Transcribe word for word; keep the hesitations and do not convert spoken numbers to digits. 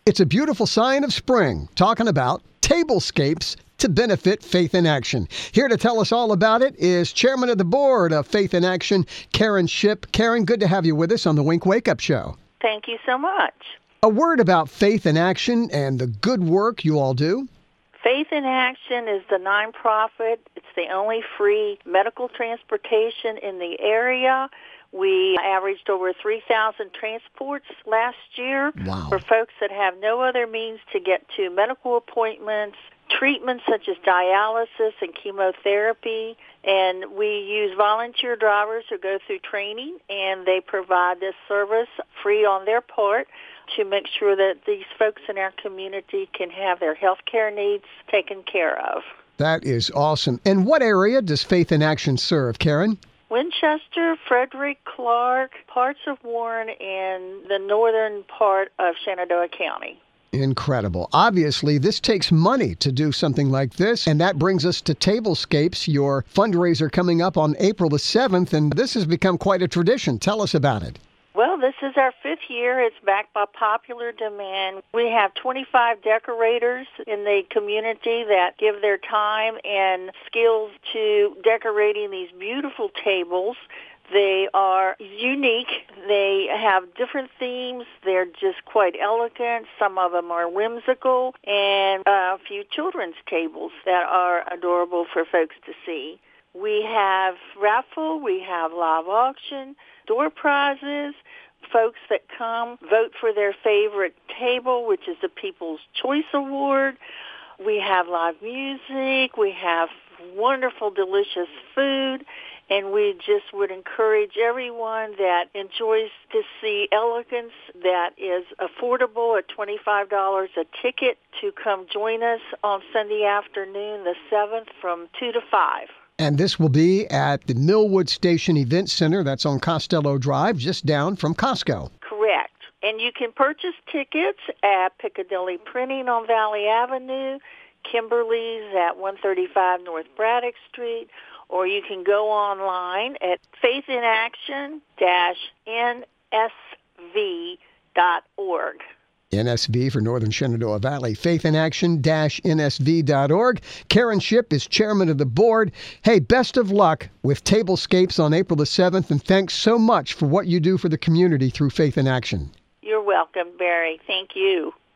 It's a beautiful sign of spring, talking about tablescapes to benefit Faith in Action. Here to tell us all about it is Chairman of the Board of Faith in Action, Karen Shipp. Karen, good to have you with us on the Wink Wake Up Show. Thank you so much. A word about Faith in Action and the good work you all do. Faith in Action is the nonprofit. It's the only free medical transportation in the area. We averaged over three thousand transports last year Wow. for folks that have no other means to get to medical appointments, treatments such as dialysis and chemotherapy. And we use volunteer drivers who go through training, and they provide this service free on their part to make sure that these folks in our community can have their health care needs taken care of. That is awesome. And what area does Faith in Action serve, Karen? Winchester, Frederick, Clark, parts of Warren, and the northern part of Shenandoah County. Incredible. Obviously, this takes money to do something like this, and that brings us to Tablescapes, your fundraiser coming up on April the seventh, and this has become quite a tradition. Tell us about it. Well, this is our fifth year. It's backed by popular demand. We have twenty-five decorators in the community that give their time and skills to decorating these beautiful tables. They are unique. They have different themes. They're just quite elegant. Some of them are whimsical, and a few children's tables that are adorable for folks to see. We have raffle. We have live auction, door prizes. Folks that come vote for their favorite table, which is the People's Choice Award. We have live music. We have wonderful, delicious food. And we just would encourage everyone that enjoys to see elegance that is affordable at twenty-five dollars a ticket to come join us on Sunday afternoon, the seventh, from two to five. And this will be at the Millwood Station Event Center. That's on Costello Drive, just down from Costco. Correct. And you can purchase tickets at Piccadilly Printing on Valley Avenue, Kimberly's at one thirty-five North Braddock Street, or you can go online at faith in action dash N S V dot org. N S V for Northern Shenandoah Valley, faith in action dash N S V dot org. Karen Shipp is chairman of the board. Hey, best of luck with Tablescapes on April the seventh, and thanks so much for what you do for the community through Faith in Action. You're welcome, Barry. Thank you.